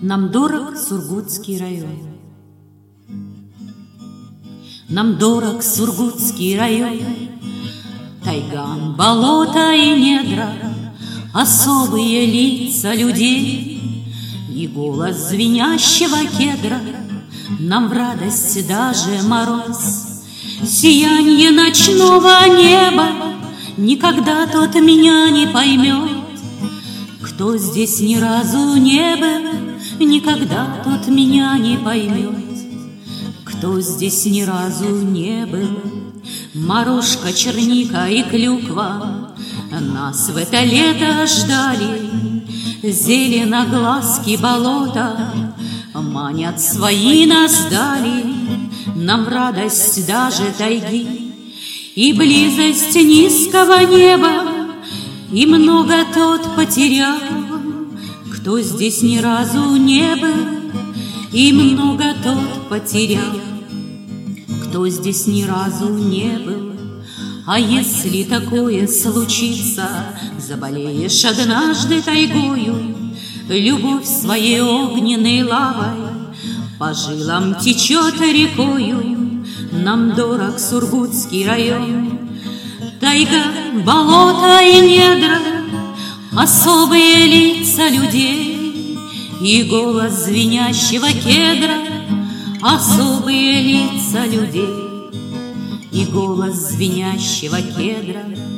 Нам дорог Сургутский район. Нам дорог Сургутский район. Тайга, болото и недра, особые лица людей и голос звенящего кедра. Нам в радость даже мороз, сиянье ночного неба. Никогда тот меня не поймет, кто здесь ни разу не был. Никогда тот меня не поймет, кто здесь ни разу не был. Морожка, черника и клюква нас в это лето ждали. Зеленоглазки болота манят, свои нас дали. Нам в радость даже тайги и близость низкого неба. И много тот потерял, кто здесь ни разу не был. И много тот потерял, кто здесь ни разу не был. А если такое случится, заболеешь однажды тайгою, любовь своей огненной лавой по жилам течет рекою. Нам дорог Сургутский район. Тайга, болото и недра, особые лица людей и голос звенящего кедра. Особые лица людей и голос звенящего кедра.